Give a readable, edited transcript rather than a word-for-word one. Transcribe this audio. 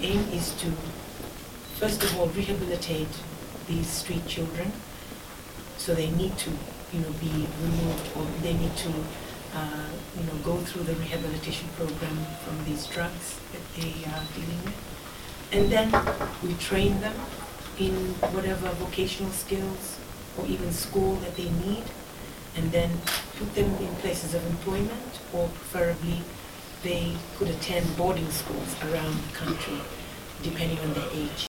aim is to, first of all, rehabilitate these street children. So they need to, be removed, or they need to, go through the rehabilitation program from these drugs that they are dealing with. And then we train them in whatever vocational skills or even school that they need, and then put them in places of employment, or preferably they could attend boarding schools around the country, depending on their age.